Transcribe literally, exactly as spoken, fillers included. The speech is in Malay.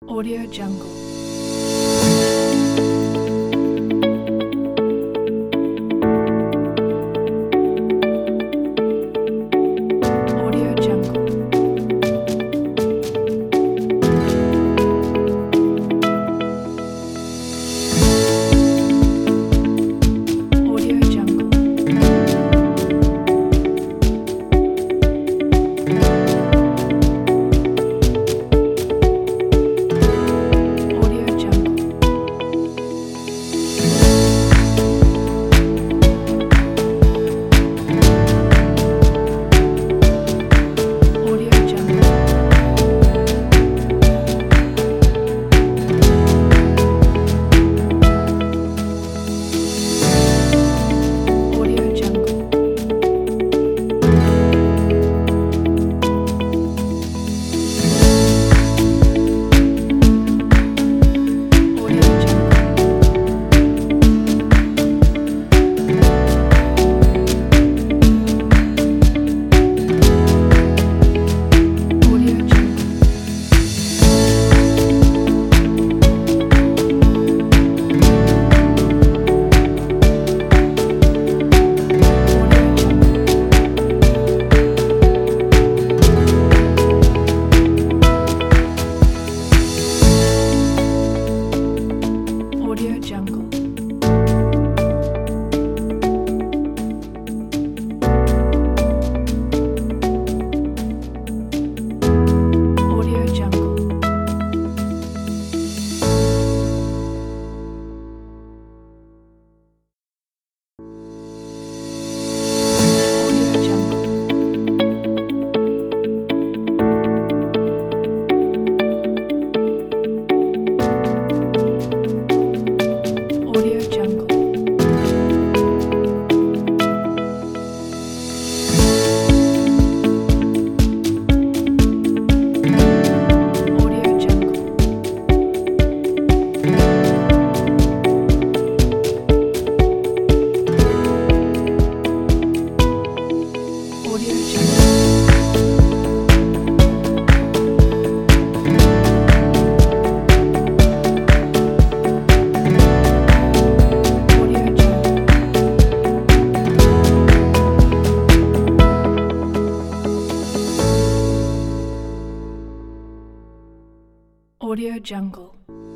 Audio Jungle. Audio Jungle. Audio Jungle. Audio Jungle. Audio Jungle. Audio Jungle. Audio Jungle. Audio Jungle. Audio Jungle. Audio Jungle. Audio Jungle. Audio Jungle. Audio Jungle. Audio Jungle. Audio Jungle. Audio Jungle. Audio Jungle.